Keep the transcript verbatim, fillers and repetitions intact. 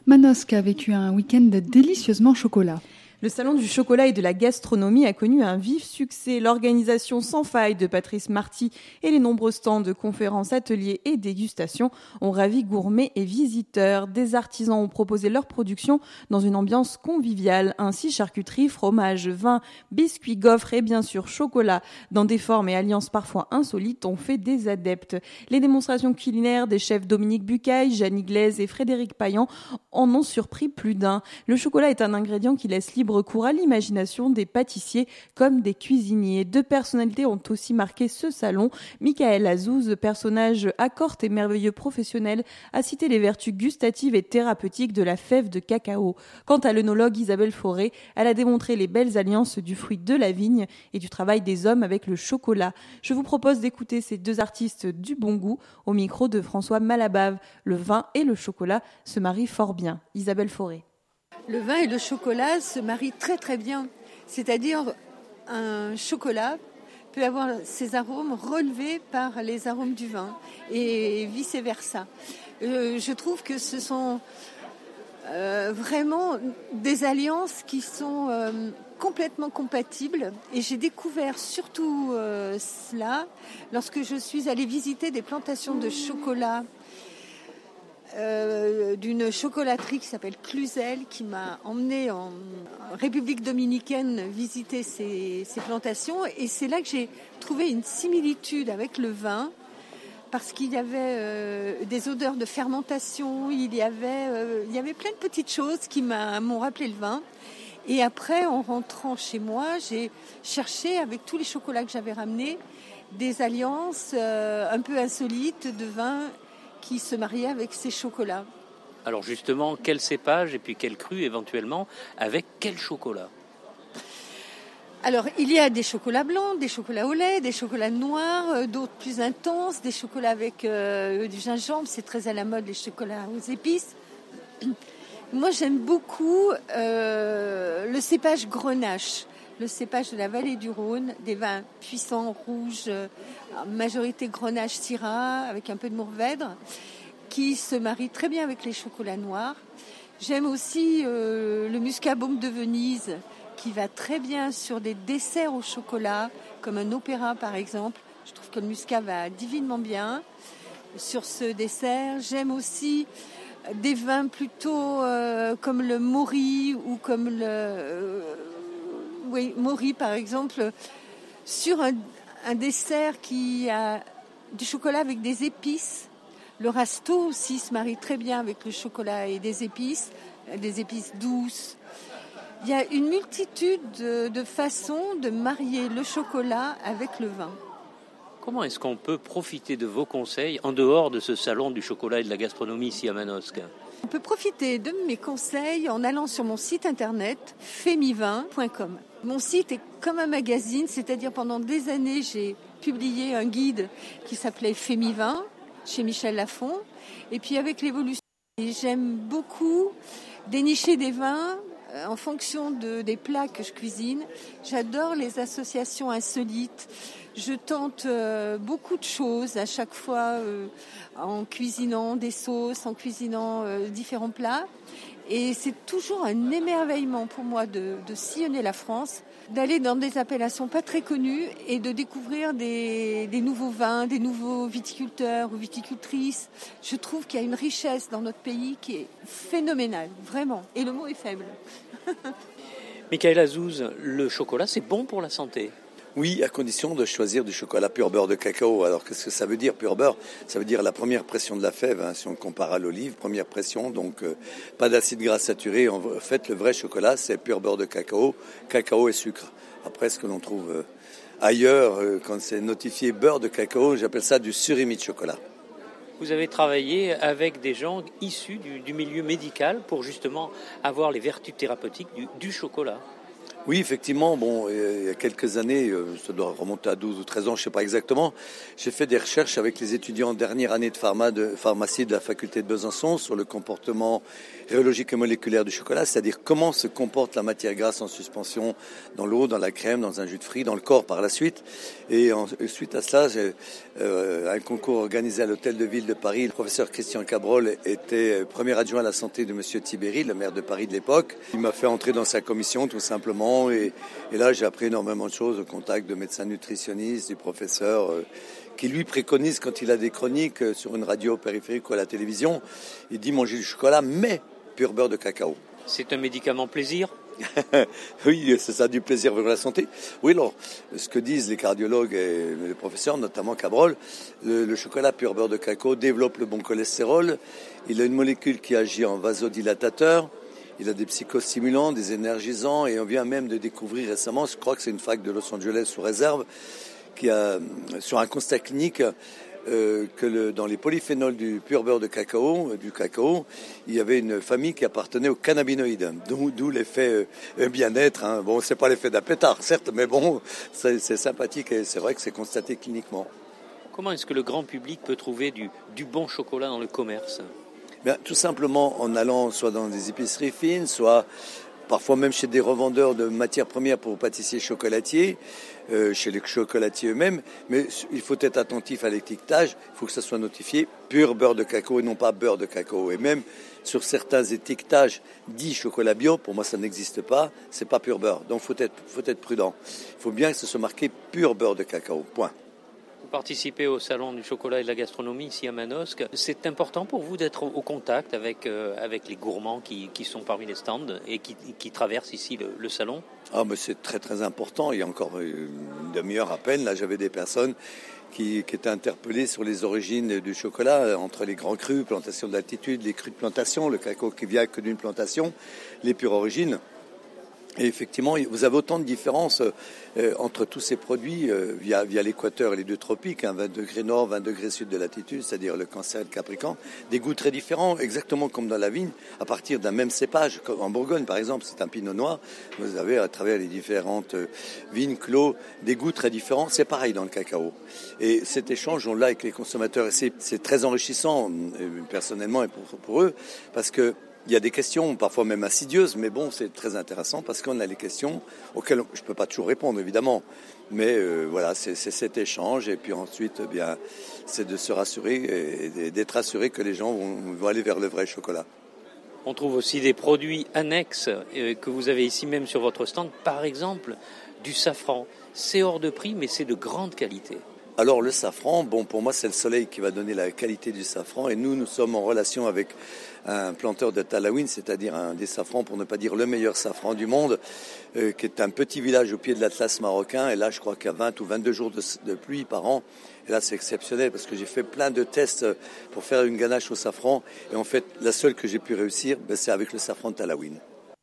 Manosque a vécu un week-end délicieusement chocolat. Le salon du chocolat et de la gastronomie a connu un vif succès. L'organisation sans faille de Patrice Marty et les nombreux stands de conférences, ateliers et dégustations ont ravi gourmets et visiteurs. Des artisans ont proposé leur production dans une ambiance conviviale. Ainsi, charcuterie, fromage, vin, biscuits, gaufres et bien sûr chocolat, dans des formes et alliances parfois insolites, ont fait des adeptes. Les démonstrations culinaires des chefs Dominique Bucaille, Jeanne Iglaise et Frédéric Payan en ont surpris plus d'un. Le chocolat est un ingrédient qui laisse libre recours à l'imagination des pâtissiers comme des cuisiniers. Deux personnalités ont aussi marqué ce salon. Michael Azouz, personnage accorte et merveilleux professionnel, a cité les vertus gustatives et thérapeutiques de la fève de cacao. Quant à l'œnologue Isabelle Fauré, elle a démontré les belles alliances du fruit de la vigne et du travail des hommes avec le chocolat. Je vous propose d'écouter ces deux artistes du bon goût au micro de François Malabave. Le vin et le chocolat se marient fort bien. Isabelle Fauré. Le vin et le chocolat se marient très très bien. C'est-à-dire un chocolat peut avoir ses arômes relevés par les arômes du vin et vice-versa. Euh, je trouve que ce sont euh, vraiment des alliances qui sont euh, complètement compatibles et j'ai découvert surtout euh, cela lorsque je suis allée visiter des plantations de chocolat Euh, d'une chocolaterie qui s'appelle Cluzel, qui m'a emmenée en République dominicaine visiter ces, ces plantations. Et c'est là que j'ai trouvé une similitude avec le vin, parce qu'il y avait euh, des odeurs de fermentation, il y avait, euh, il y avait plein de petites choses qui m'a, m'ont rappelé le vin. Et après, en rentrant chez moi, j'ai cherché, avec tous les chocolats que j'avais ramenés, des alliances euh, un peu insolites de vin qui se mariait avec ces chocolats. Alors justement, quel cépage et puis quel cru éventuellement, avec quel chocolat? Alors, il y a des chocolats blancs, des chocolats au lait, des chocolats noirs, euh, d'autres plus intenses, des chocolats avec euh, du gingembre, c'est très à la mode, les chocolats aux épices. Moi, j'aime beaucoup euh, le cépage Grenache, le cépage de la vallée du Rhône, des vins puissants, rouges, euh, majorité Grenache Syrah, avec un peu de Mourvèdre, qui se marie très bien avec les chocolats noirs. J'aime aussi euh, le muscat baume de Venise, qui va très bien sur des desserts au chocolat, comme un opéra par exemple. Je trouve que le muscat va divinement bien sur ce dessert. J'aime aussi des vins plutôt euh, comme le Maury ou comme le... Euh, oui, Maury par exemple, sur un, un dessert qui a du chocolat avec des épices. Le rasto aussi se marie très bien avec le chocolat et des épices, des épices douces. Il y a une multitude de, de façons de marier le chocolat avec le vin. Comment est-ce qu'on peut profiter de vos conseils en dehors de ce salon du chocolat et de la gastronomie ici à Manosque? On peut profiter de mes conseils en allant sur mon site internet femivin point com. Mon site est comme un magazine, c'est-à-dire pendant des années, j'ai publié un guide qui s'appelait Femivin chez Michel Lafon. Et puis avec l'évolution, j'aime beaucoup dénicher des vins en fonction de, des plats que je cuisine. J'adore les associations insolites. Je tente euh, beaucoup de choses à chaque fois euh, en cuisinant des sauces, en cuisinant euh, différents plats. Et c'est toujours un émerveillement pour moi de, de sillonner la France, d'aller dans des appellations pas très connues et de découvrir des, des nouveaux vins, des nouveaux viticulteurs ou viticultrices. Je trouve qu'il y a une richesse dans notre pays qui est phénoménale, vraiment. Et le mot est faible. Michael Azouz, le chocolat, c'est bon pour la santé? Oui, à condition de choisir du chocolat pur beurre de cacao. Alors, qu'est-ce que ça veut dire, pur beurre? Ça veut dire la première pression de la fève, hein, si on compare à l'olive, première pression, donc euh, pas d'acide gras saturé. En fait, le vrai chocolat, c'est pur beurre de cacao, cacao et sucre. Après, ce que l'on trouve euh, ailleurs, euh, quand c'est notifié beurre de cacao, j'appelle ça du surimi de chocolat. Vous avez travaillé avec des gens issus du, du milieu médical pour justement avoir les vertus thérapeutiques du, du chocolat. Oui, effectivement, bon, il y a quelques années, ça doit remonter à douze ou treize ans, je ne sais pas exactement, j'ai fait des recherches avec les étudiants en dernière année de, pharma, de pharmacie de la faculté de Besançon sur le comportement rhéologique et moléculaire du chocolat, c'est-à-dire comment se comporte la matière grasse en suspension dans l'eau, dans la crème, dans un jus de fruits, dans le corps par la suite. Et, en, et suite à cela, j'ai euh, un concours organisé à l'Hôtel de Ville de Paris. Le professeur Christian Cabrol était premier adjoint à la santé de monsieur Tibéri, le maire de Paris de l'époque. Il m'a fait entrer dans sa commission tout simplement et, et là j'ai appris énormément de choses au contact de médecins nutritionnistes, du professeur euh, qui lui préconise quand il a des chroniques euh, sur une radio périphérique ou à la télévision, il dit manger du chocolat mais pur beurre de cacao. C'est un médicament plaisir? Oui, c'est ça, du plaisir pour la santé. Oui, alors, ce que disent les cardiologues et les professeurs, notamment Cabrol, le, le chocolat pur beurre de cacao développe le bon cholestérol. Il a une molécule qui agit en vasodilatateur. Il a des psychostimulants, des énergisants, et on vient même de découvrir récemment, je crois que c'est une fac de Los Angeles sous réserve, qui a, sur un constat clinique, Euh, que le, dans les polyphénols du pur beurre de cacao, euh, du cacao, il y avait une famille qui appartenait aux cannabinoïdes, d'où, d'où l'effet euh, bien-être. Hein. Bon, c'est pas l'effet d'un pétard, certes, mais bon, c'est, c'est sympathique et c'est vrai que c'est constaté cliniquement. Comment est-ce que le grand public peut trouver du, du bon chocolat dans le commerce? Bien, tout simplement en allant soit dans des épiceries fines, soit parfois même chez des revendeurs de matières premières pour pâtissiers chocolatiers, euh, chez les chocolatiers eux-mêmes. Mais il faut être attentif à l'étiquetage. Il faut que ça soit notifié pur beurre de cacao et non pas beurre de cacao. Et même sur certains étiquetages dits chocolat bio, pour moi ça n'existe pas, c'est pas pur beurre. Donc il faut être, faut être prudent. Il faut bien que ce soit marqué pur beurre de cacao. Point. Vous participez au Salon du chocolat et de la gastronomie ici à Manosque. C'est important pour vous d'être au contact avec, euh, avec les gourmands qui, qui sont parmi les stands et qui, qui traversent ici le, le salon? Ah, mais c'est très très important. Il y a encore une demi-heure à peine, là j'avais des personnes qui, qui étaient interpellées sur les origines du chocolat, entre les grands crus, plantation d'altitude, les crus de plantation, le cacao qui vient que d'une plantation, les pures origines. Et effectivement, vous avez autant de différences euh, entre tous ces produits euh, via, via l'équateur et les deux tropiques, hein, vingt degrés nord, vingt degrés sud de latitude, c'est-à-dire le Cancer et le Capricorne, des goûts très différents, exactement comme dans la vigne, à partir d'un même cépage. En Bourgogne, par exemple, c'est un pinot noir. Vous avez, à travers les différentes euh, vignes, clos, des goûts très différents. C'est pareil dans le cacao. Et cet échange, on l'a avec les consommateurs. Et c'est, c'est très enrichissant, euh, personnellement, et pour, pour eux, parce que il y a des questions, parfois même insidieuses, mais bon, c'est très intéressant parce qu'on a les questions auxquelles je ne peux pas toujours répondre, évidemment. Mais euh, voilà, c'est, c'est cet échange. Et puis ensuite, eh bien, c'est de se rassurer et d'être assuré que les gens vont, vont aller vers le vrai chocolat. On trouve aussi des produits annexes euh, que vous avez ici même sur votre stand. Par exemple, du safran. C'est hors de prix, mais c'est de grande qualité. Alors le safran, bon pour moi c'est le soleil qui va donner la qualité du safran et nous nous sommes en relation avec un planteur de Talaouine, c'est-à-dire un des safrans pour ne pas dire le meilleur safran du monde, euh, qui est un petit village au pied de l'Atlas marocain et là je crois qu'il y a vingt ou vingt-deux jours de, de pluie par an et là c'est exceptionnel parce que j'ai fait plein de tests pour faire une ganache au safran et en fait la seule que j'ai pu réussir ben, c'est avec le safran de Talaouine.